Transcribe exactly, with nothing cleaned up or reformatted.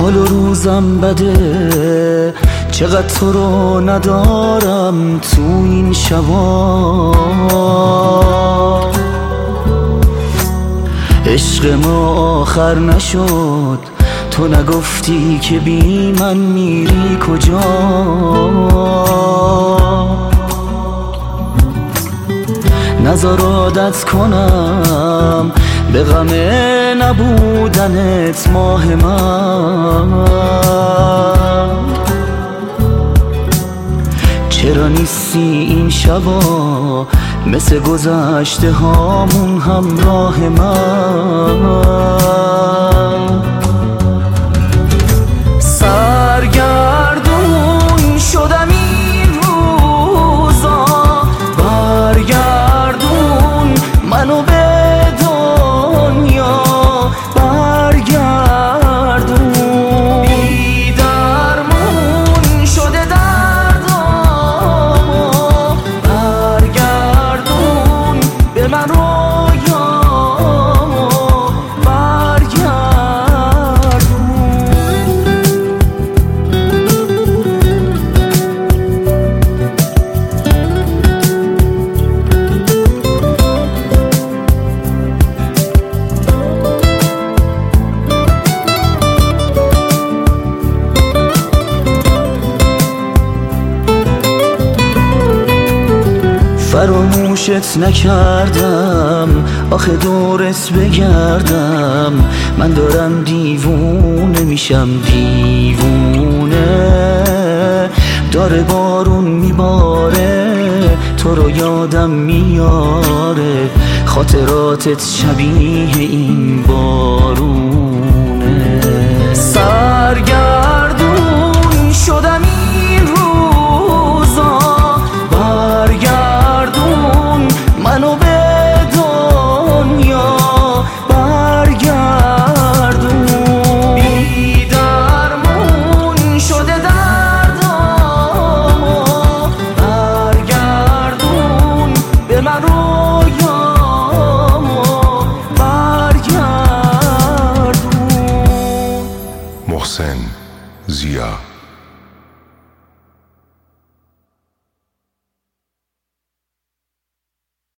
حال و روزم بده، چقدر تو رو ندارم تو این شبا. عشق ما آخر نشد، تو نگفتی که بی من میری کجا. نذار عادت کنم به غم نبودنت ماه من. چرا نیستی این شبا مثل گذشته هامون همراه من. سرگردون شدم این روزا، برگردون منو به دنیا، برگردون. بی درمون شده دردامو، برگردون به من رویامو، فراموشت نکردم آخه دورت بگردم. من دارم دیوونه میشم دیوونه، داره بارون میباره تو رو یادم میاره، خاطراتت شبیه این بار.